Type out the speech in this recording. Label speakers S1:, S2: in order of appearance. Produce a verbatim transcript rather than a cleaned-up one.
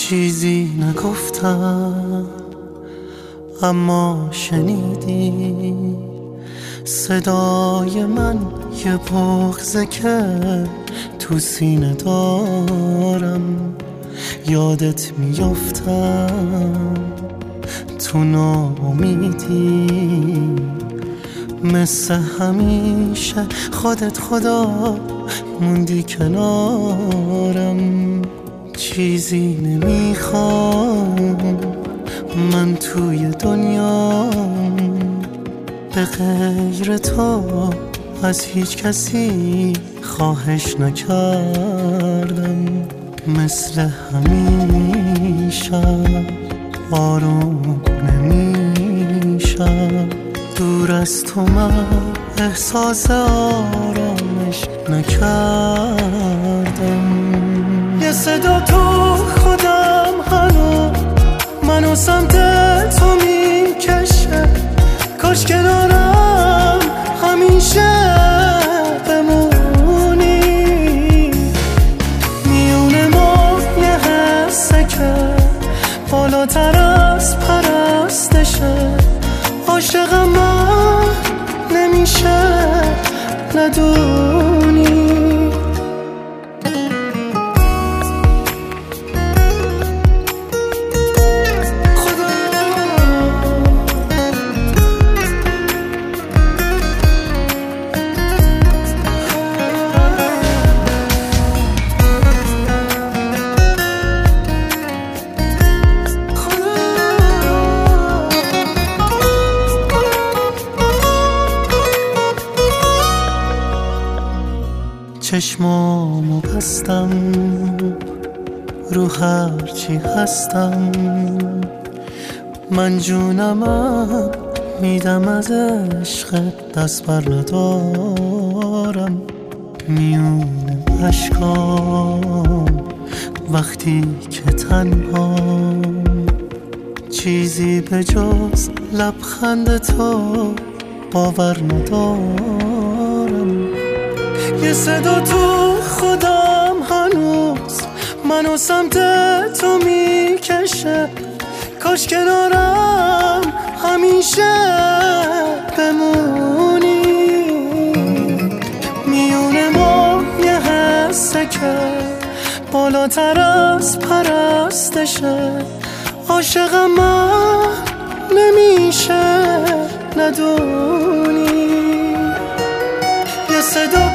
S1: چیزی نگفتم اما شنیدی صدای من، یه بغضه که تو سینه دارم. یادت میافتم تو ناامیدی، مثل همیشه خودت خدا موندی کنارم. چیزی نمیخوام من توی دنیا به غیر تو، از هیچ کسی خواهش نکردم. مثل همیشه آروم نمیشم، دور از تو من احساس آرامش نکردم. یه صدا تو خودم هنو منو سمت تو میکشه، کاش کنارم همیشه بمونی. میونه ما یه حسه که بالاتر از پرستشه، عاشقم من نمیشه ندونی. چشمامو بستم رو هرچی هستم، من جونمم میدم از عشقت، دست بر ندارم. میونه اشکام وقتی که تنهام، چیزی به جز لبخند تو باور ندارم. یه صدا تو خودم هنوز منو سمت تو میکشه، کاش کنارم همیشه بمونی. میونه ما یه حسه که بالاتر از پرستشه، عاشقم من نمیشه ندونی. یه صدا